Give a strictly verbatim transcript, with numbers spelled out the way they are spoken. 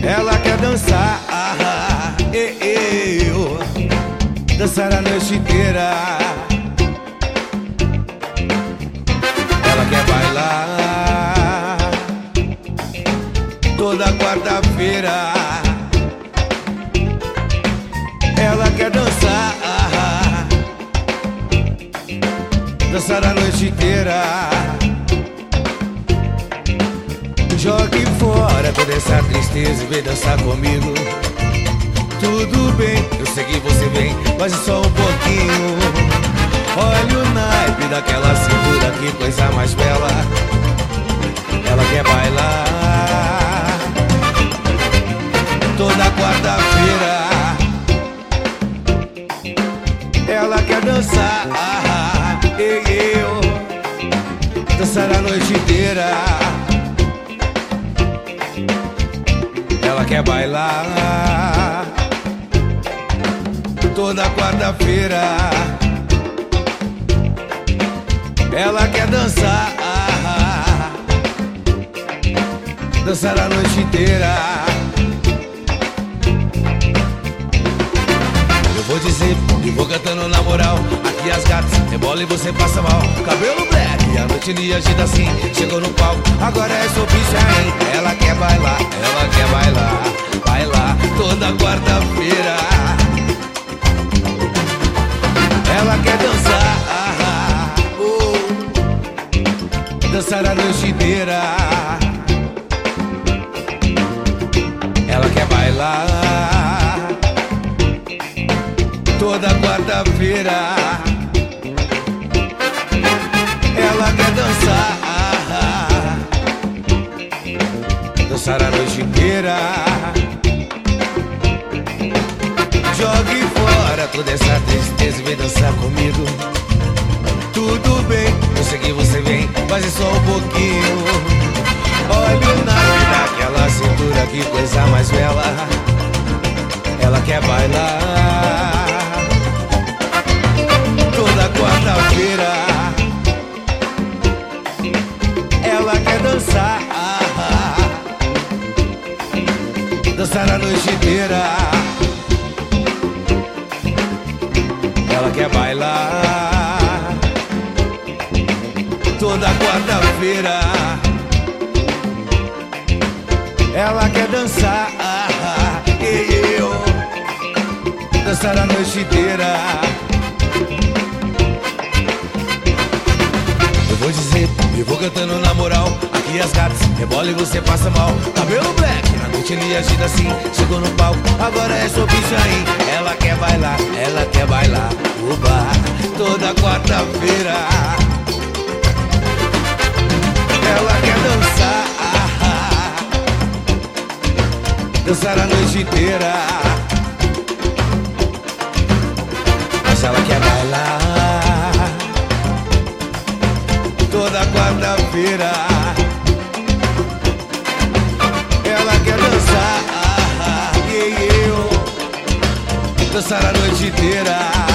Ela quer dançar, ah, eh, eh, oh. Dançar a noite inteira. Ela quer bailar toda quarta-feira. Ela quer dançar, ah, dançar a noite inteira. Jogue fora toda essa tristeza e vem dançar comigo. Tudo bem, eu sei que você vem, mas é só um pouquinho. Olha o naipe daquela cintura, que coisa mais bela. Ela quer bailar toda quarta-feira. Ela quer dançar, ah, e eu dançar a noite inteira. Ela quer bailar toda quarta-feira. Ela quer dançar, ah, dançar a noite inteira. Eu vou dizer e vou cantando na moral. Aqui as gatas rebola e você passa mal. Cabelo black, a noite lhe agita assim. Chegou no palco, agora é sua bicha, hein? Ela quer bailar, ela quer bailar, bailar toda quarta-feira. Ela quer dançar, ah, oh, dançar a noite inteira. Ela quer bailar toda quarta-feira. Ela quer dançar, ah, dançar a noite inteira. Jogue fora toda essa tristeza e vem dançar comigo. Tudo bem, eu sei que você vem, mas é só um pouquinho. Olha o naipe daquela cintura, que coisa mais bela. Ela quer bailar toda quarta-feira. Ela quer dançar, ah, dançar a noite inteira. Ela quer bailar toda quarta-feira. Ela quer dançar, ah, e eu dançar a noite inteira. Eu vou dizer e vou cantando na moral. Aqui as gatas rebola e você passa mal. Cabelo black, a noite lhe agita assim. Chegou no palco, agora é sua bicha, hein? Ela quer bailar, ela quer bailar o bar toda quarta-feira. Ela quer dançar, ah, dançar a noite inteira. Mas ela quer bailar toda quarta-feira. Ela quer dançar, ah, e eu dançar a noite inteira.